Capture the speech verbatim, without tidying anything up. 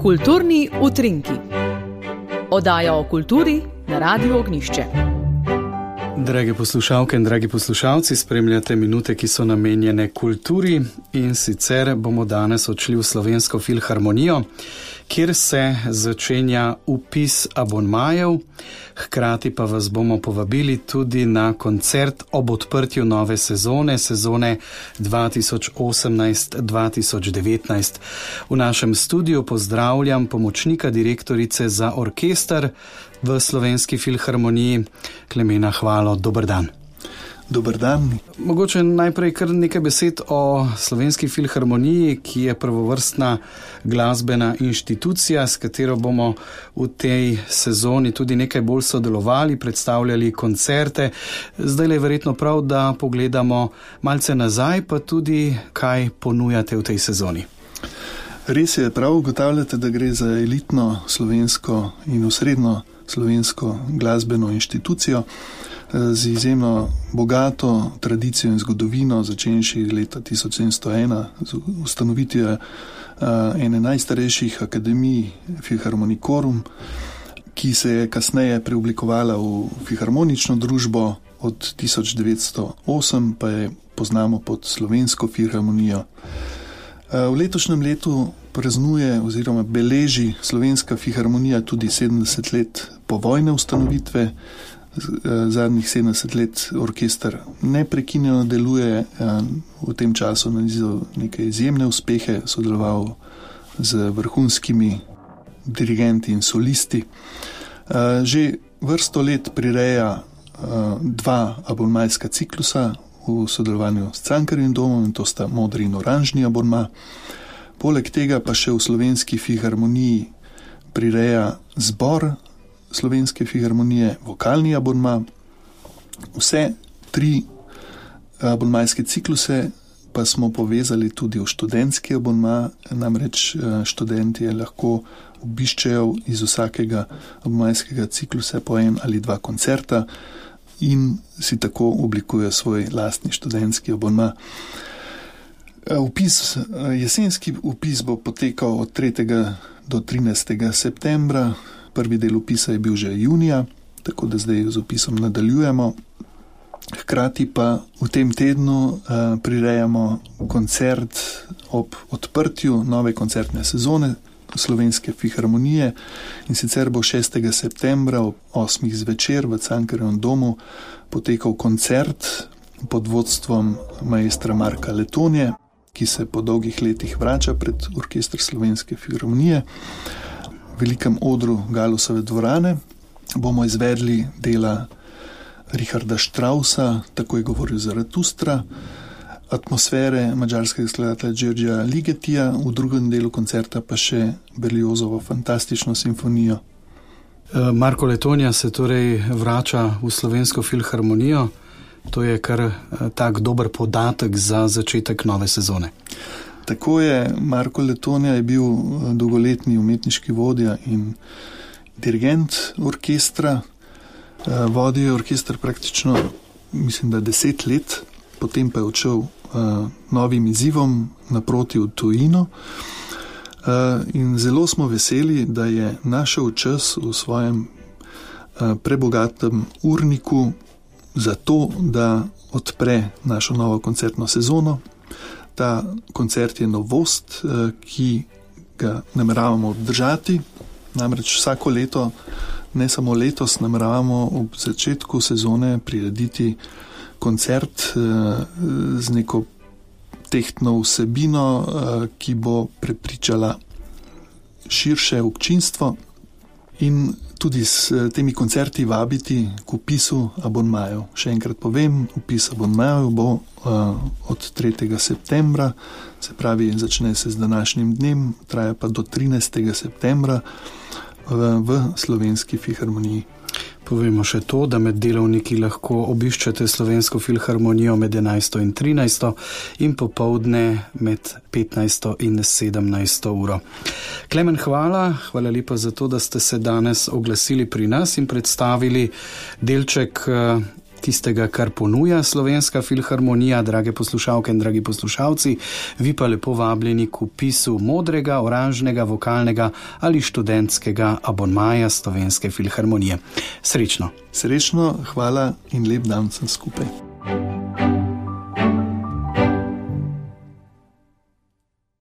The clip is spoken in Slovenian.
Kulturni utrinki. Oddaja o kulturi na Radiu Ognjišče. Drage poslušalke in dragi poslušalci, spremljate minute, ki so namenjene kulturi, in sicer bomo danes odšli v Slovensko filharmonijo, kjer se začenja vpis abonmajev, hkrati pa vas bomo povabili tudi na koncert ob odprtju nove sezone, sezone dva tisoč osemnajst dva tisoč devetnajst. V našem studiu pozdravljam pomočnika direktorice za orkester v Slovenski filharmoniji, Klemena Hvalo. Dober dan. Dober dan. Mogoče najprej kar nekaj besed o Slovenski filharmoniji, ki je prvovrstna glasbena inštitucija, s katero bomo v tej sezoni tudi nekaj bolj sodelovali, predstavljali koncerte. Zdaj je verjetno prav, da pogledamo malce nazaj, pa tudi kaj ponujate v tej sezoni. Res je, prav ugotavljate, da gre za elitno slovensko in osrednjo slovensko glasbeno inštitucijo z izjemno bogato tradicijo in zgodovino, začenši leta tisoč sedemsto ena z ustanovitvijo ene najstarejših akademij Philharmonicorum, ki se je kasneje preoblikovala v filharmonično družbo, od tisoč devetsto osem pa je poznamo pod Slovensko filharmonijo. V letošnjem letu praznuje oziroma beleži Slovenska filharmonija tudi sedemdeset let povojne ustanovitve. Zadnjih sedemdeset let orkester neprekinjeno deluje, v tem času nanizal neke izjemne uspehe, sodeloval z vrhunskimi dirigenti in solisti. Že vrsto let prireja dva abonmajska ciklusa v sodelovanju s Cankarjevim domom, in to sta modri in oranžni abonma. Poleg tega pa še v Slovenski filharmoniji prireja zbor Slovenske filharmonije, vokalni abonma. Vse tri abonmajske cikluse pa smo povezali tudi v študentski abonma, namreč študentje lahko obiščejo iz vsakega abonmajskega ciklusa po en ali dva koncerta in si tako oblikujejo svoj lastni študentski abonma. Vpis, jesenski vpis bo potekal od tretjega do trinajstega septembra. Prvi del vpisa je bil že junija, tako da zdaj z vpisom nadaljujemo. Hkrati pa v tem tednu uh, prirejamo koncert ob odprtju nove koncertne sezone Slovenske filharmonije, in sicer bo šestega septembra ob osmih zvečer v Cankarjevem domu potekal koncert pod vodstvom maestra Marka Letonje, ki se po dolgih letih vrača pred orkester Slovenske filharmonije. V velikem odru Galusove dvorane bomo izvedli dela Richarda Straussa, Tako je govoril Zaratustra, atmosfere madžarskega skladatelja Györgya Ligetija, v drugem delu koncerta pa še Berliozovo fantastično simfonijo. Marko Letonja se torej vrača v Slovensko filharmonijo. To je kar tak dober podatek za začetek nove sezone. Tako je, Marko Letonja je bil dolgoletni umetniški vodja in dirigent orkestra. Vodil je orkester praktično, mislim, da deset let, potem pa je odšel uh, novim izzivom naproti v tujino. Uh, in zelo smo veseli, da je našel čas v svojem uh, prebogatem urniku za to, da odpre našo novo koncertno sezono. Ta koncert je novost, uh, ki ga nameravamo obdržati. Namreč vsako leto, ne samo letos, nameravamo ob začetku sezone prirediti koncert z neko tehtno vsebino, ki bo prepričala širše občinstvo, in tudi s temi koncerti vabiti k vpisu abonmajev. Še enkrat povem, vpis abonmajev bo od tretjega septembra, se pravi, začne se z današnjim dnem, traja pa do trinajstega septembra v Slovenski filharmoniji. Povemo še to, da med delovniki lahko obiščete Slovensko filharmonijo med enajsto in trinajsto in popoldne med petnajsto in sedemnajsto uro. Klemen, hvala, hvala lepa za to, da ste se danes oglasili pri nas in predstavili delček tistega, kar ponuja Slovenska filharmonija, drage poslušalke in dragi poslušalci, vi pa lepo vabljeni k vpisu modrega, oranžnega, vokalnega ali študentskega abonmaja Slovenske filharmonije. Srečno! Srečno, hvala in lep dan vsem skupaj.